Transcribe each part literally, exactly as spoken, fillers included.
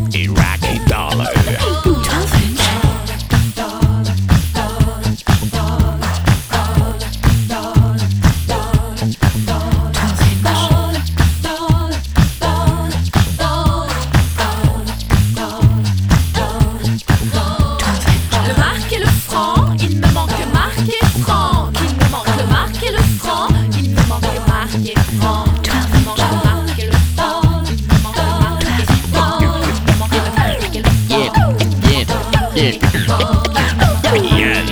Iraqi dollar. twelve inch. Le marque et le franc, il me manque marque et franc. Il me manque le marque et le franc, il me manque marque et franc. Il me manque le marque et le franc, il me manque le marque et franc. Il me manque le marque et le franc. Yeah, yeah, yeah. Yeah.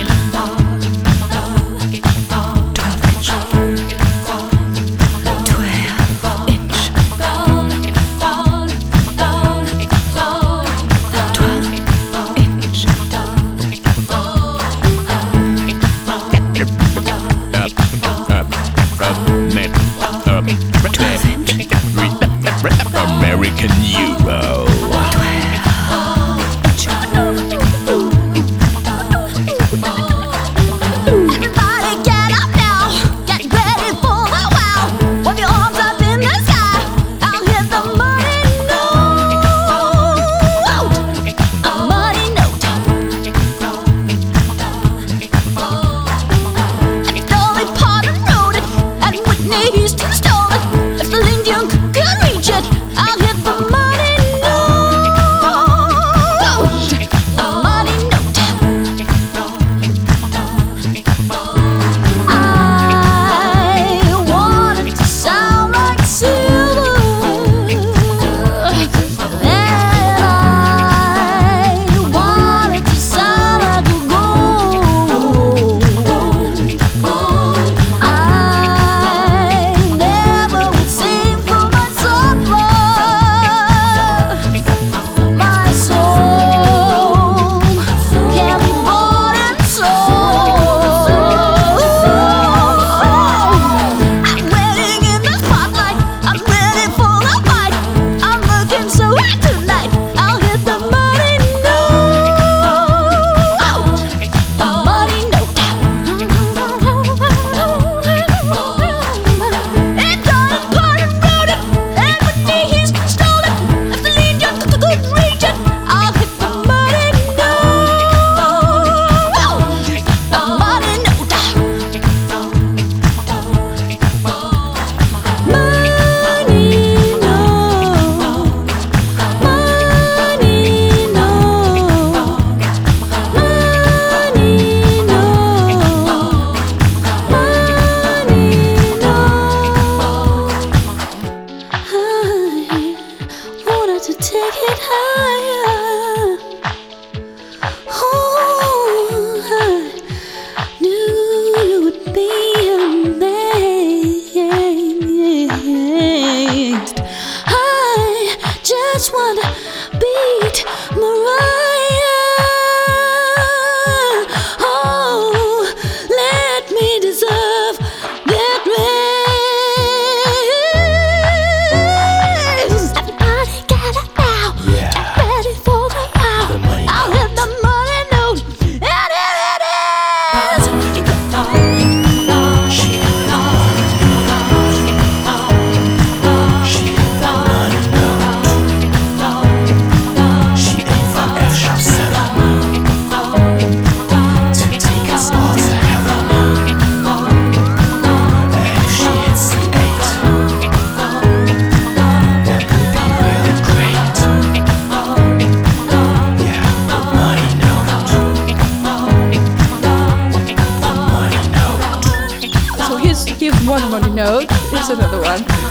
American Euro. Everybody get up now, get ready for the wow. With your arms up in the sky, I'll hit the money note. A money note. And Dolly Parton wrote it, and Whitney Houston stole it. If Celine Dion could reach it, I'll hit the money note. A money note. I want it to sound like silver, and I want it to sound like gold. I never would sing for my supper. My soul can be bought and sold. I'm waiting in the spotlight. I'm ready for the fight. I'm looking so hot tonight. I'll hit the money note. The money note. And Dolly Parton wrote it, and Whitney Houston stole it. If Celine Dion could reach it, I'll hit the money note. The money note. Wanted to take it higher. Oh, I knew you would be amazed. I just wanna beat Mariah. Oh, let me deserve that raise. Everybody get up now. Yeah. Get ready for the wow. The money I'll hit the money note. And here it is. She ain't the money note. She ain't from F sharp seven to take us all to heaven. And if she hits the eight, that would be really great. Yeah, the money note. The money note. So here's here's one money note. Here's another one.